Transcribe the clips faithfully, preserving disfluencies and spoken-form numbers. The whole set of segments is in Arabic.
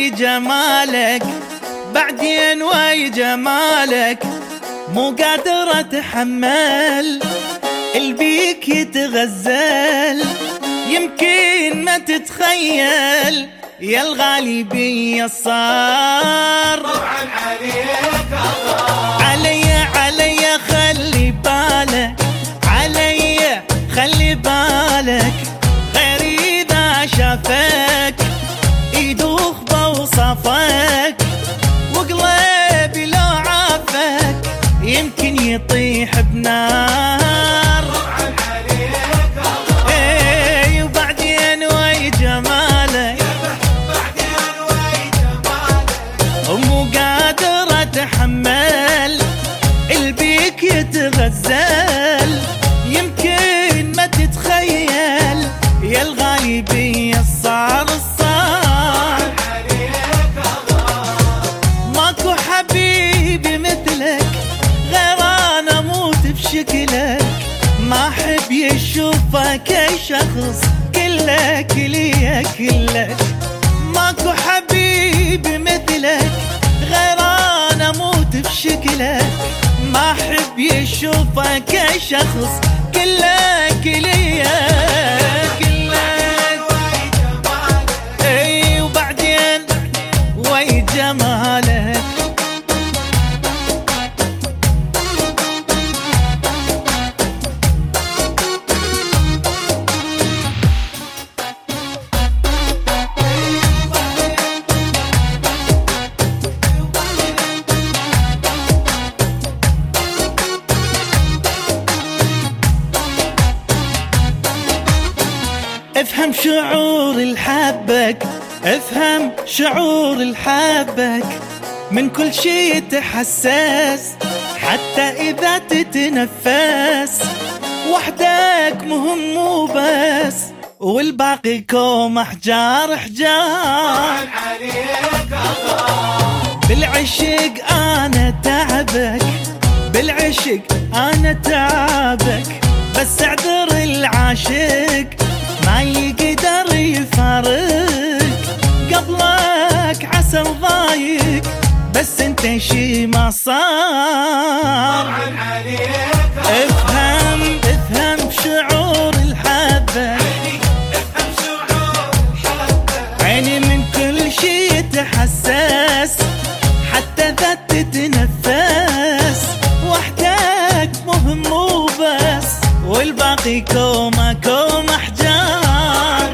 وي جمالك، بعدين وي جمالك، مو قادر اتحمل البيك يتغزل، يمكن ما تتخيل يا الغالي بي صار. طبعا عليك الله، علي علي خلي بالك، علي خلي بالك، غير اذا شافك يدوخ بوصفك، وقلبي لو عافك يمكن يطيح بنار. طبعا عليك الله، اي وبعدين وي جمالك، بعدين وي جمالك، ومو قادر اتحمل البيك يتغزل، يمكن ما تتخيل يا الغالي بي صار صار. ماكو حبيبي مثلك غير انا اموت بشكلك، ما احب يشوفك اي شخص كلك ليا كلك. ماكو حبيبي مثلك غير انا اموت بشكلك، ما احب يشوفك اي شخص كلك ليا كلك. اي وبعدين وي جمالك، افهم شعور الحبك، افهم شعور الحبك، من كل شي تحسس حتى اذا تتنفس، وحدك مهم وبس والباقي كوم احجار احجار. بالعشق انا تعبك، بالعشق انا تعبك، بس اعذر العاشق ما يقدر يفارق، قبلك عسى وضايق بس انت شي ما صار. افهم افهم شعور الحبة، عيني من كل شي تحسس حتى ذا تتنفس، وحدك مهم وبس والباقي كومة كومة احجار.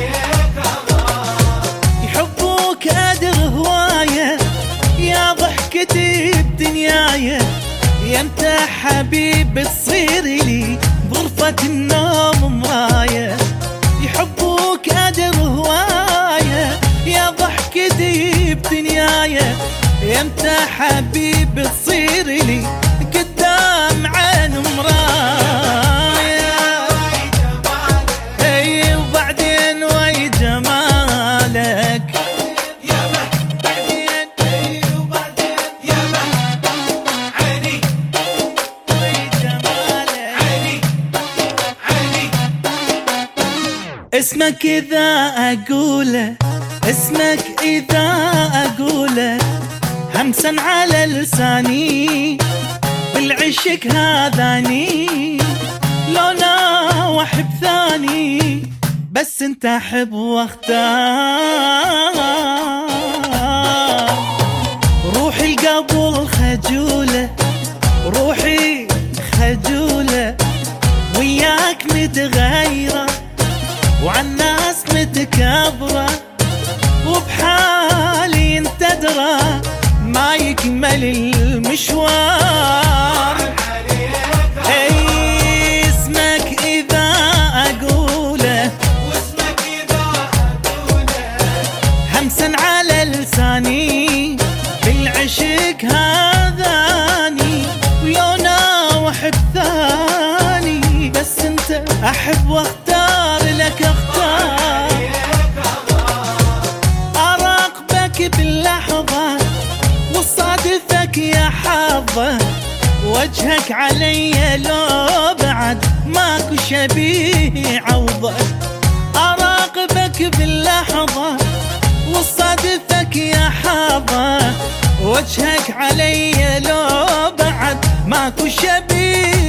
يحبوك ادر هواية يا ضحكتي بدنيايا، يا انت حبيب تصير لي غرفة النوم مراية. يحبوك ادر هواية يا ضحكتي بدنيايا، يا انت حبيب تصير لي قدام عين مراية. اي وبعدين وي جمالك، بعدين اي وبعدين عيني وي جمالك. اسمك اذا اقوله، اسمك اذا اقوله همسا على لساني، بالعشق هذاني لو ناوح بثاني، بس انت احب واختار. روحي القبل خجولة، روحي خجولة، وياك متغيرة وعالناس متكبرة، وبحالي انت درى ما يكمل المشوار. اي اسمك اذا اقوله، واسمك اذا اقوله همسا على لساني، بالعشق هذاني ولو ناوح بثاني، بس انت احب واختار لك اختار. اراقبك باللحظة وصادفك يا حظة، وجهك علي لو بعد ماكو شبيه عوضه. اراقبك باللحظة وصادفك لك يا حظه وجهك علي لو بعد ماكو شبيه